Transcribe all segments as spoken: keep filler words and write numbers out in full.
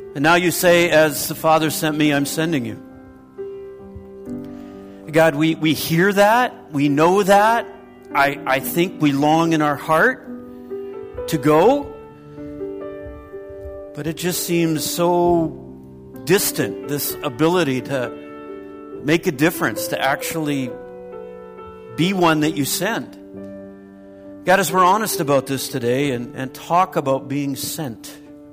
And now you say, as the Father sent me, I'm sending you. God, we, we hear that. We know that. I, I think we long in our heart to go. But it just seems so distant, this ability to make a difference, to actually be one that you send. God, as we're honest about this today and, and talk about being sent,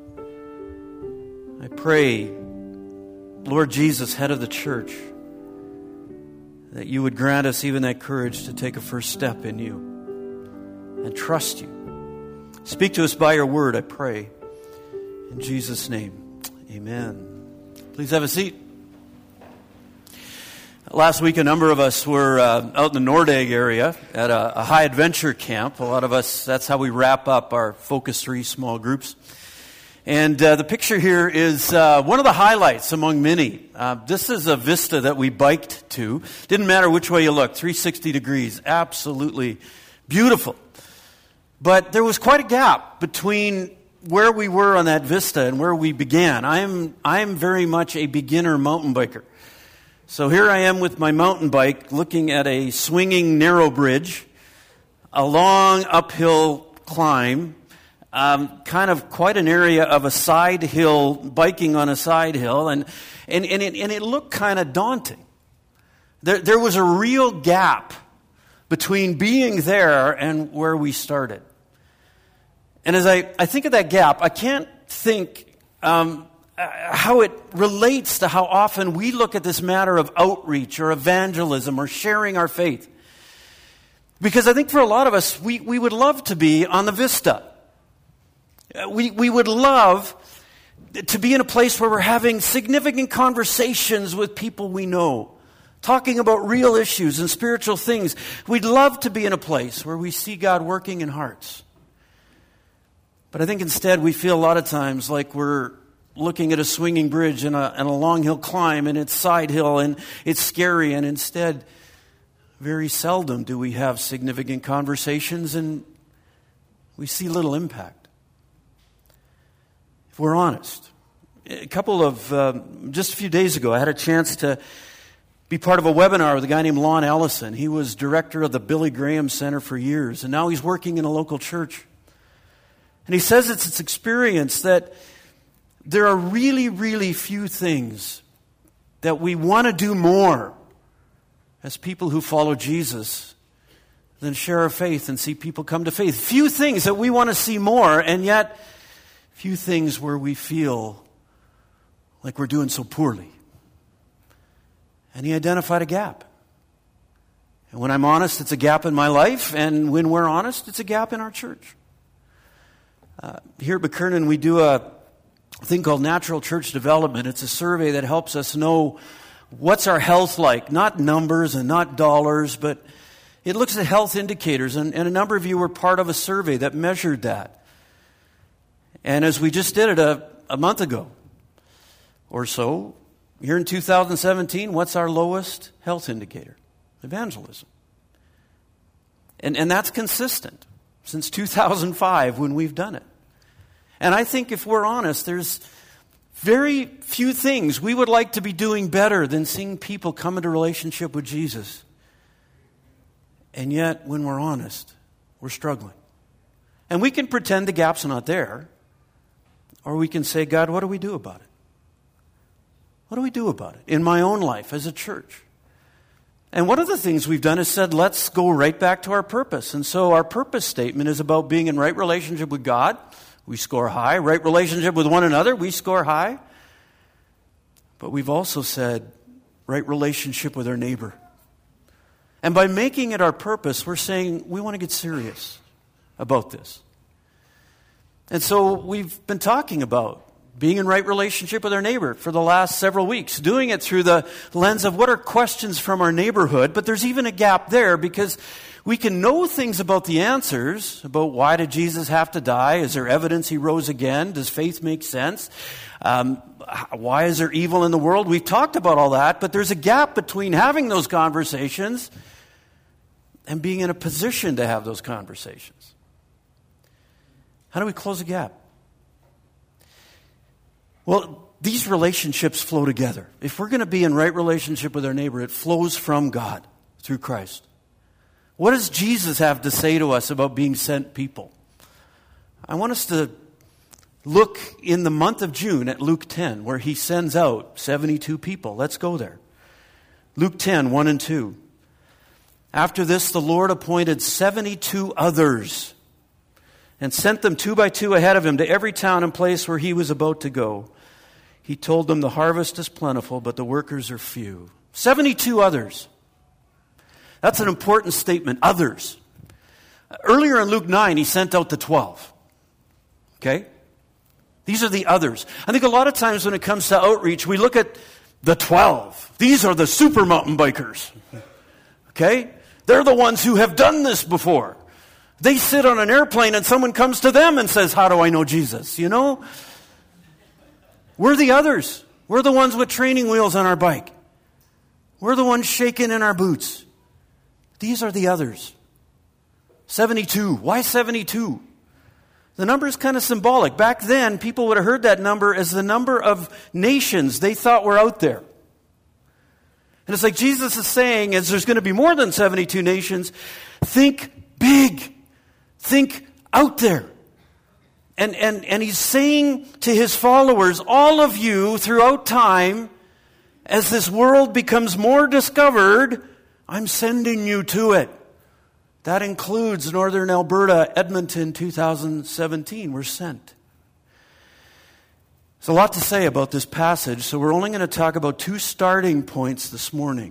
I pray, Lord Jesus, head of the church, that you would grant us even that courage to take a first step in you and trust you. Speak to us by your word, I pray. In Jesus' name, amen. Please have a seat. Last week, a number of us were uh, out in the Nordegg area at a, a high adventure camp. A lot of us, that's how we wrap up our Focus three small groups. And uh, the picture here is uh, one of the highlights among many. Uh, this is a vista that we biked to. Didn't matter which way you looked, three hundred sixty degrees. Absolutely beautiful. But there was quite a gap between where we were on that vista and where we began. I'm I'm very much a beginner mountain biker. So here I am with my mountain bike looking at a swinging narrow bridge, a long uphill climb, um, kind of quite an area of a side hill, biking on a side hill, and and, and, it, and it looked kind of daunting. There, there was a real gap between being there and where we started. And as I, I think of that gap, I can't think um, how it relates to how often we look at this matter of outreach or evangelism or sharing our faith. Because I think for a lot of us, we, we would love to be on the vista. We, we would love to be in a place where we're having significant conversations with people we know, talking about real issues and spiritual things. We'd love to be in a place where we see God working in hearts. But I think instead we feel a lot of times like we're looking at a swinging bridge and a, and a long hill climb, and it's side hill and it's scary, and instead very seldom do we have significant conversations and we see little impact. If we're honest, a couple of, um, just a few days ago, I had a chance to be part of a webinar with a guy named Lon Ellison. He was director of the Billy Graham Center for years, and now he's working in a local church. And he says it's his experience that there are really, really few things that we want to do more as people who follow Jesus than share our faith and see people come to faith. Few things that we want to see more, and yet few things where we feel like we're doing so poorly. And he identified a gap. And when I'm honest, it's a gap in my life, and when we're honest, it's a gap in our church. Uh, here at McKernan, we do a thing called Natural Church Development. It's a survey that helps us know what's our health like. Not numbers and not dollars, but it looks at health indicators. And, and a number of you were part of a survey that measured that. And as we just did it a, a month ago or so, here in two thousand seventeen, what's our lowest health indicator? Evangelism. And, and that's consistent since two thousand five when we've done it. And I think if we're honest, there's very few things we would like to be doing better than seeing people come into relationship with Jesus. And yet, when we're honest, we're struggling. And we can pretend the gap's not there, or we can say, God, what do we do about it? What do we do about it in my own life as a church? And one of the things we've done is said, let's go right back to our purpose. And so our purpose statement is about being in right relationship with God. We score high. Right relationship with one another. We score high. But we've also said right relationship with our neighbor. And by making it our purpose, we're saying we want to get serious about this. And so we've been talking about being in right relationship with our neighbor for the last several weeks, doing it through the lens of what are questions from our neighborhood. But there's even a gap there because we can know things about the answers, about why did Jesus have to die? Is there evidence he rose again? Does faith make sense? Um, why is there evil in the world? We've talked about all that, but there's a gap between having those conversations and being in a position to have those conversations. How do we close the gap? Well, these relationships flow together. If we're going to be in right relationship with our neighbor, it flows from God through Christ. What does Jesus have to say to us about being sent people? I want us to look in the month of June at Luke ten, where he sends out seventy-two people. Let's go there. Luke ten, one and two. After this, the Lord appointed seventy-two others and sent them two by two ahead of him to every town and place where he was about to go. He told them, the harvest is plentiful, but the workers are few. seventy-two others. That's an important statement, others. Earlier in Luke nine, he sent out the twelve. Okay? These are the others. I think a lot of times when it comes to outreach, we look at the twelve. These are the super mountain bikers. Okay? They're the ones who have done this before. They sit on an airplane and someone comes to them and says, how do I know Jesus? You know? We're the others. We're the ones with training wheels on our bike. We're the ones shaking in our boots. These are the others. seventy-two. Why seventy-two? The number is kind of symbolic. Back then, people would have heard that number as the number of nations they thought were out there. And it's like Jesus is saying, as there's going to be more than seventy-two nations, think big. Think out there. And, and, and he's saying to his followers, all of you throughout time, as this world becomes more discovered, I'm sending you to it. That includes Northern Alberta, Edmonton, two thousand seventeen. We're sent. There's a lot to say about this passage, so we're only going to talk about two starting points this morning.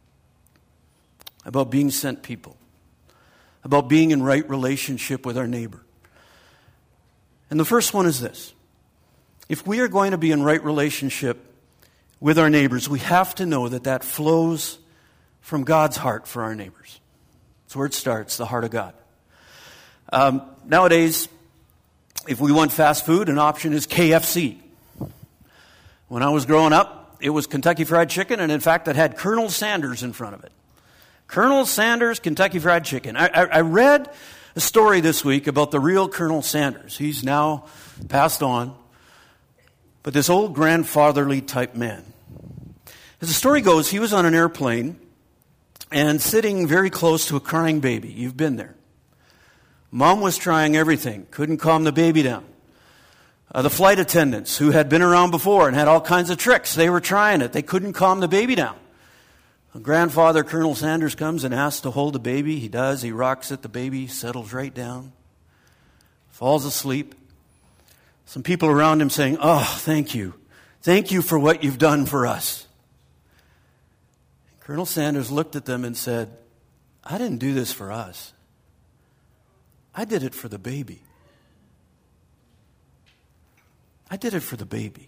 About being sent people. About being in right relationship with our neighbor. And the first one is this. If we are going to be in right relationship with our neighbors, we have to know that that flows from God's heart for our neighbors. That's where it starts, the heart of God. Um, nowadays, if we want fast food, an option is K F C. When I was growing up, it was Kentucky Fried Chicken, and in fact, it had Colonel Sanders in front of it. Colonel Sanders, Kentucky Fried Chicken. I, I, I read a story this week about the real Colonel Sanders. He's now passed on. But this old grandfatherly type man. As the story goes, he was on an airplane and sitting very close to a crying baby. You've been there. Mom was trying everything. Couldn't calm the baby down. Uh, the flight attendants who had been around before and had all kinds of tricks, they were trying it. They couldn't calm the baby down. Grandfather Colonel Sanders comes and asks to hold the baby. He does. He rocks it. The baby settles right down. Falls asleep. Some people around him saying, oh, thank you. Thank you for what you've done for us. Colonel Sanders looked at them and said, I didn't do this for us. I did it for the baby. I did it for the baby.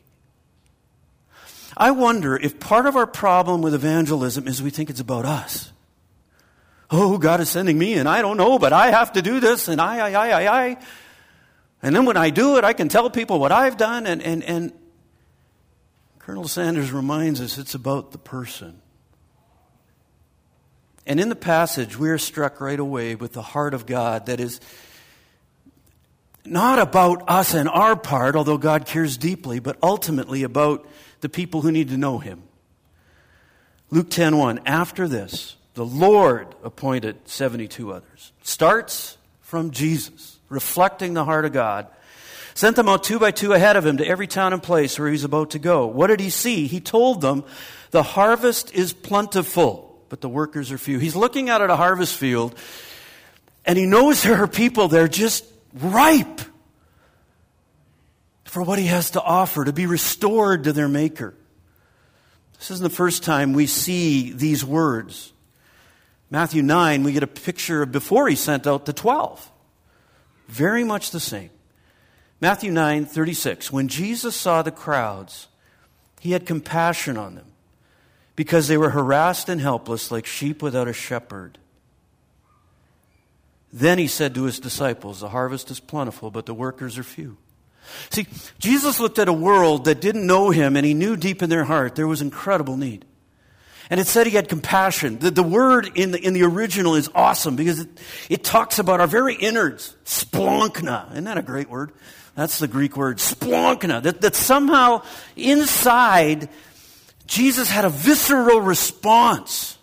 I wonder if part of our problem with evangelism is we think it's about us. Oh, God is sending me, and I don't know, but I have to do this, and I, I, I, I, I. And then when I do it, I can tell people what I've done, and, and, and Colonel Sanders reminds us it's about the person. And in the passage, we are struck right away with the heart of God that is not about us and our part, although God cares deeply, but ultimately about the people who need to know Him. Luke ten one, after this, the Lord appointed seventy-two others. Starts from Jesus, reflecting the heart of God. Sent them out two by two ahead of Him to every town and place where He was about to go. What did He see? He told them, the harvest is plentiful, but the workers are few. He's looking out at a harvest field, and He knows there are people there just ripe for what He has to offer, to be restored to their Maker. This isn't the first time we see these words. Matthew nine, we get a picture of before He sent out the twelve. Very much the same. Matthew nine thirty-six, when Jesus saw the crowds, He had compassion on them because they were harassed and helpless like sheep without a shepherd. Then He said to His disciples, the harvest is plentiful, but the workers are few. See, Jesus looked at a world that didn't know Him, and He knew deep in their heart there was incredible need. And it said he had compassion. The, the word in the, in the original is awesome because it, it talks about our very innards. Splonkna. Isn't that a great word? That's the Greek word. Splonkna. That, that somehow inside, Jesus had a visceral response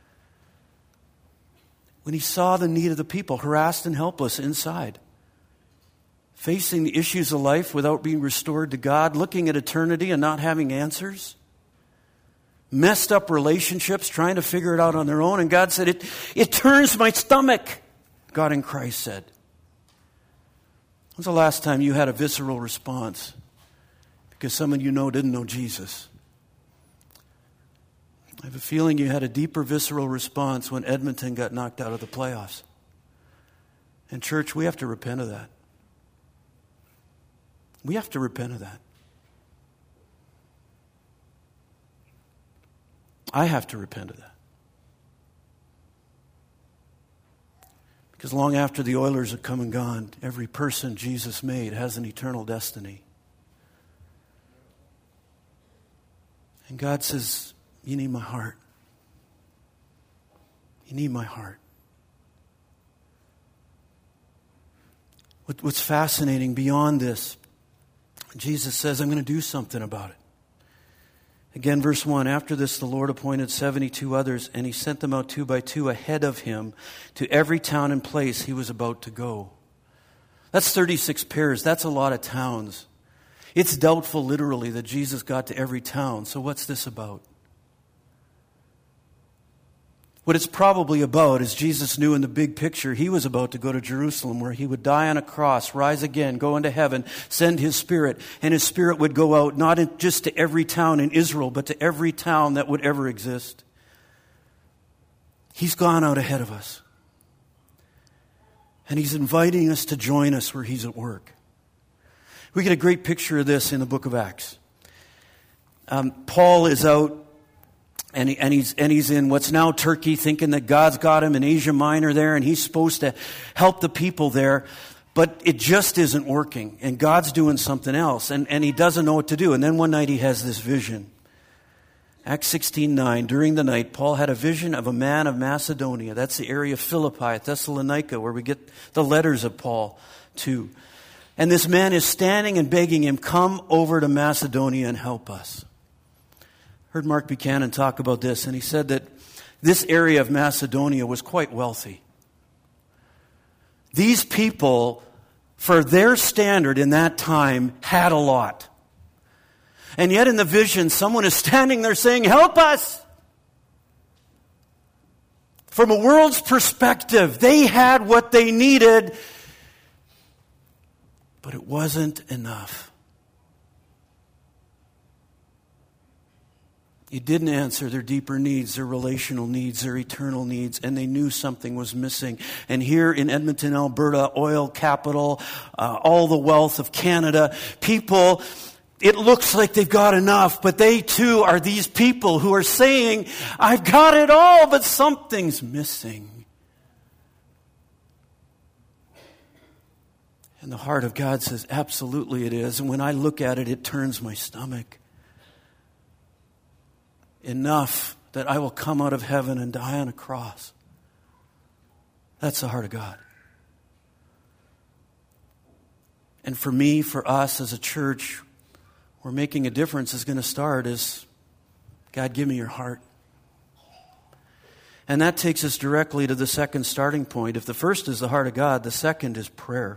when he saw the need of the people, harassed and helpless inside. Facing the issues of life without being restored to God, looking at eternity and not having answers. Messed up relationships, trying to figure it out on their own. And God said, it, it turns my stomach, God in Christ said. When's the last time you had a visceral response because someone you know didn't know Jesus? I have a feeling you had a deeper visceral response when Edmonton got knocked out of the playoffs. And church, we have to repent of that. We have to repent of that. I have to repent of that. Because long after the Oilers have come and gone, every person Jesus made has an eternal destiny. And God says, you need my heart. You need my heart. What's fascinating beyond this, Jesus says, I'm going to do something about it. Again, verse one, after this the Lord appointed seventy-two others, and he sent them out two by two ahead of him to every town and place he was about to go. That's thirty-six pairs. That's a lot of towns. It's doubtful, literally, that Jesus got to every town. So what's this about? What it's probably about is Jesus knew in the big picture he was about to go to Jerusalem where he would die on a cross, rise again, go into heaven, send his Spirit, and his Spirit would go out not in, just to every town in Israel, but to every town that would ever exist. He's gone out ahead of us. And he's inviting us to join us where he's at work. We get a great picture of this in the book of Acts. Um, Paul is out And, he, and, he's, and he's in what's now Turkey, thinking that God's got him in Asia Minor there, and he's supposed to help the people there. But it just isn't working, and God's doing something else, and, and he doesn't know what to do. And then one night he has this vision. Acts sixteen nine, during the night, Paul had a vision of a man of Macedonia. That's the area of Philippi, Thessalonica, where we get the letters of Paul to. And this man is standing and begging him, come over to Macedonia and help us. Heard Mark Buchanan talk about this, and he said that this area of Macedonia was quite wealthy. These people, for their standard in that time, had a lot. And yet in the vision, someone is standing there saying, help us! From a world's perspective, they had what they needed, but it wasn't enough. It didn't answer their deeper needs, their relational needs, their eternal needs, and they knew something was missing. And here in Edmonton, Alberta, oil capital, uh, all the wealth of Canada, people, it looks like they've got enough, but they too are these people who are saying, I've got it all, but something's missing. And the heart of God says, absolutely it is. And when I look at it, it turns my stomach. Enough that I will come out of heaven and die on a cross. That's the heart of God. And for me, for us as a church, where making a difference is going to start is, God, give me your heart. And that takes us directly to the second starting point. If the first is the heart of God, the second is prayer.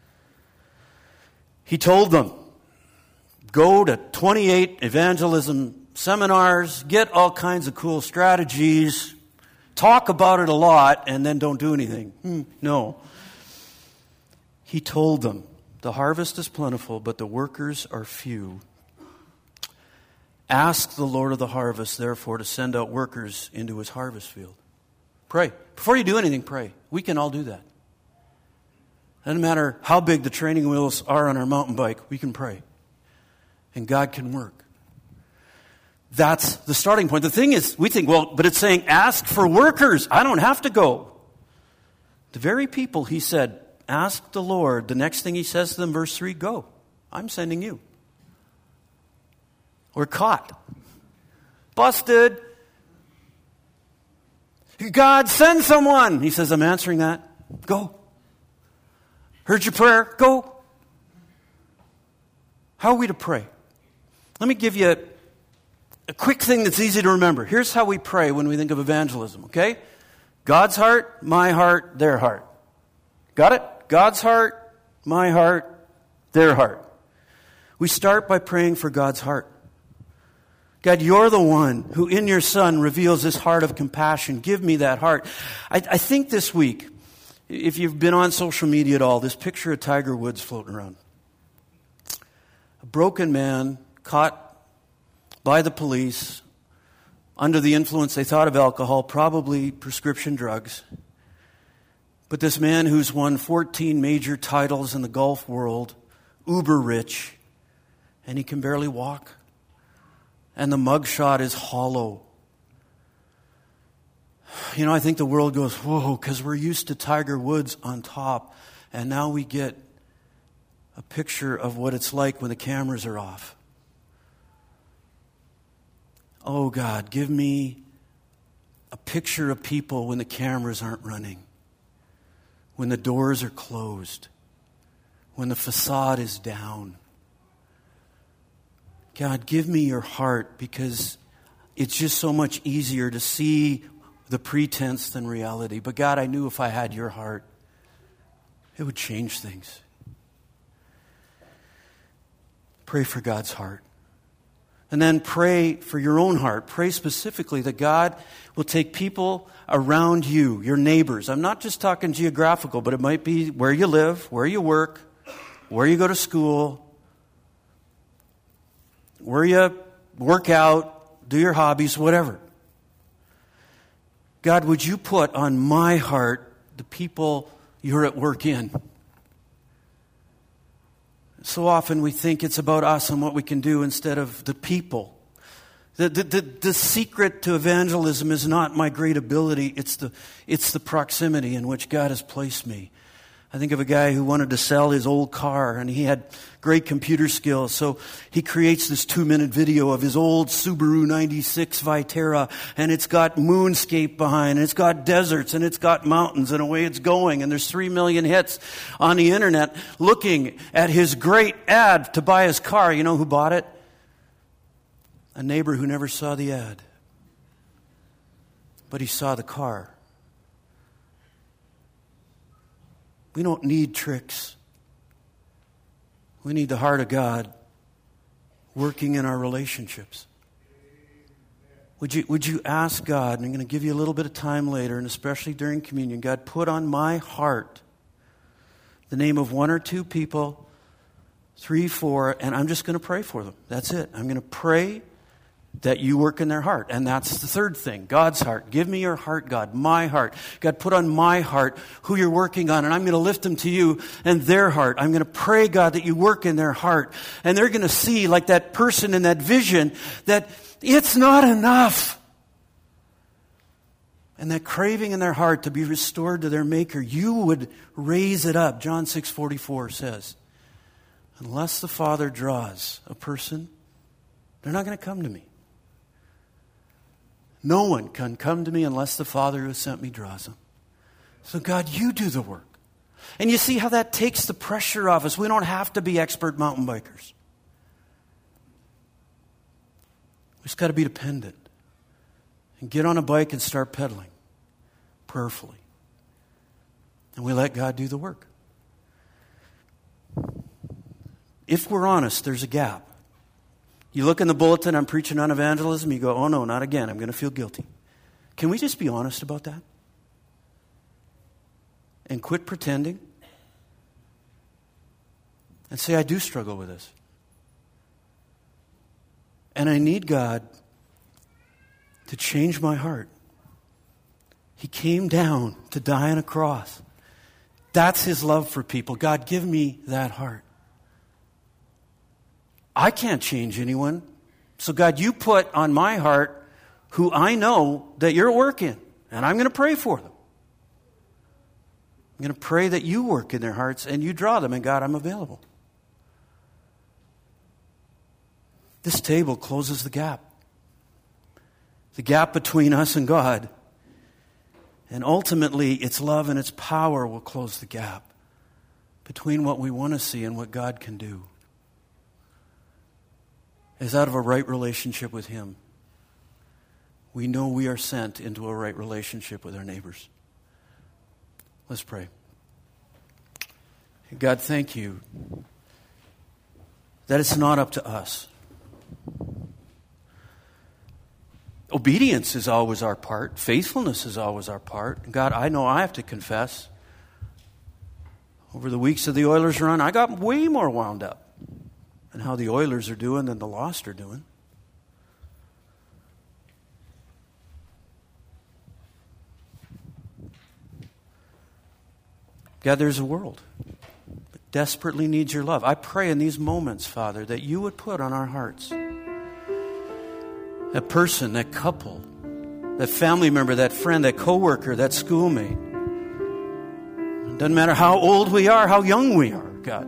He told them, go to twenty-eight evangelism seminars, get all kinds of cool strategies, talk about it a lot, and then don't do anything. Hmm, no. He told them, the harvest is plentiful, but the workers are few. Ask the Lord of the harvest, therefore, to send out workers into his harvest field. Pray. Before you do anything, pray. We can all do that. Doesn't matter how big the training wheels are on our mountain bike, we can pray. And God can work. That's the starting point. The thing is, we think, well, but it's saying ask for workers. I don't have to go. The very people he said, ask the Lord. The next thing he says to them, verse three, go. I'm sending you. We're caught. Busted. God, send someone. He says, I'm answering that. Go. Heard your prayer. Go. How are we to pray? Let me give you a, a quick thing that's easy to remember. Here's how we pray when we think of evangelism, okay? God's heart, my heart, their heart. Got it? God's heart, my heart, their heart. We start by praying for God's heart. God, you're the one who in your Son reveals this heart of compassion. Give me that heart. I, I think this week, if you've been on social media at all, this picture of Tiger Woods floating around. A broken man caught by the police under the influence, they thought, of alcohol, probably prescription drugs. But this man who's won fourteen major titles in the golf world, uber rich, and he can barely walk. And the mugshot is hollow. You know, I think the world goes, whoa, because we're used to Tiger Woods on top. And now we get a picture of what it's like when the cameras are off. Oh, God, give me a picture of people when the cameras aren't running, when the doors are closed, when the facade is down. God, give me your heart, because it's just so much easier to see the pretense than reality. But God, I knew if I had your heart, it would change things. Pray for God's heart. And then pray for your own heart. Pray specifically that God will take people around you, your neighbors. I'm not just talking geographical, but it might be where you live, where you work, where you go to school, where you work out, do your hobbies, whatever. God, would you put on my heart the people you're at work in? So often we think it's about us and what we can do instead of the people. The, the, the, the secret to evangelism is not my great ability, it's the, it's the proximity in which God has placed me. I think of a guy who wanted to sell his old car, and he had great computer skills. So he creates this two-minute video of his old Subaru ninety-six Vitara, and it's got moonscape behind, and it's got deserts, and it's got mountains, and away it's going. And there's three million hits on the internet looking at his great ad to buy his car. You know who bought it? A neighbor who never saw the ad. But he saw the car. We don't need tricks. We need the heart of God working in our relationships. Would you, would you ask God, and I'm going to give you a little bit of time later, and especially during communion, God, put on my heart the name of one or two people, three, four, and I'm just going to pray for them. That's it. I'm going to pray that you work in their heart. And that's the third thing, God's heart. Give me your heart, God, my heart. God, put on my heart who you're working on, and I'm going to lift them to you and their heart. I'm going to pray, God, that you work in their heart. And they're going to see, like that person in that vision, that it's not enough. And that craving in their heart to be restored to their Maker, you would raise it up. John six forty-four says, unless the Father draws a person, they're not going to come to me. No one can come to me unless the Father who sent me draws them. So God, you do the work. And you see how that takes the pressure off us. We don't have to be expert mountain bikers. We just got to be dependent. And get on a bike and start pedaling prayerfully. And we let God do the work. If we're honest, there's a gap. You look in the bulletin, I'm preaching on evangelism, you go, oh no, not again, I'm going to feel guilty. Can we just be honest about that? And quit pretending? And say, I do struggle with this. And I need God to change my heart. He came down to die on a cross. That's his love for people. God, give me that heart. I can't change anyone. So God, you put on my heart who I know that you're working. And I'm going to pray for them. I'm going to pray that you work in their hearts and you draw them. And God, I'm available. This table closes the gap. The gap between us and God And ultimately, its love and its power will close the gap between what we want to see and what God can do. As out of a right relationship with Him, we know we are sent into a right relationship with our neighbors. Let's pray. God, thank you that it's not up to us. Obedience is always our part. Faithfulness is always our part. God, I know I have to confess. Over the weeks of the Oilers run, I got way more wound up in how the Oilers are doing than the Lost are doing. God, there's a world that desperately needs your love. I pray in these moments, Father, that you would put on our hearts that person, that couple, that family member, that friend, that coworker, that schoolmate. It doesn't matter how old we are, how young we are, God.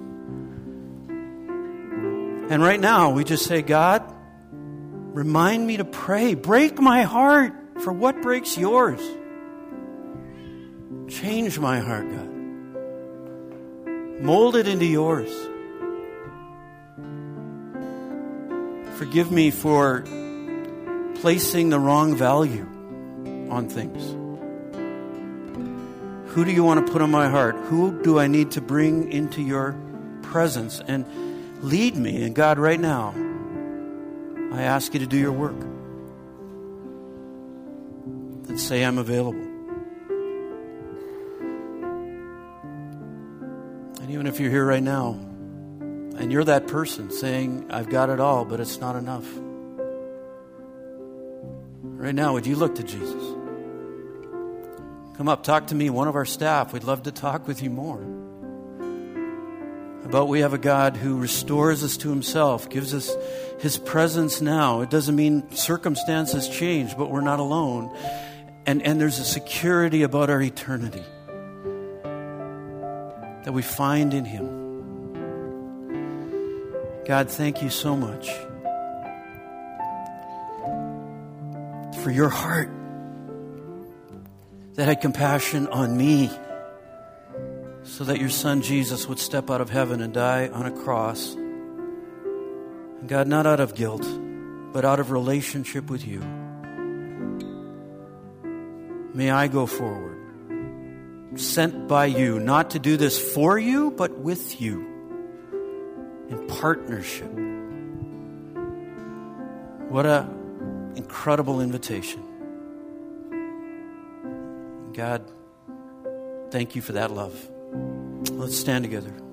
And right now, we just say, God, remind me to pray. Break my heart for what breaks yours. Change my heart, God. Mold it into yours. Forgive me for placing the wrong value on things. Who do you want to put on my heart? Who do I need to bring into your presence? And lead me. And God, right now, I ask you to do your work. And say I'm available. And even if you're here right now, and you're that person saying, I've got it all, but it's not enough. Right now, would you look to Jesus? Come up, talk to me, one of our staff. We'd love to talk with you more about we have a God who restores us to Himself, gives us His presence now. It doesn't mean circumstances change, but we're not alone. And, and there's a security about our eternity that we find in Him. God, thank you so much for your heart that had compassion on me so that your Son Jesus would step out of heaven and die on a cross. And God, not out of guilt, but out of relationship with you. May I go forward, sent by you, not to do this for you, but with you, in partnership. What a incredible invitation. God, thank you for that love. Let's stand together.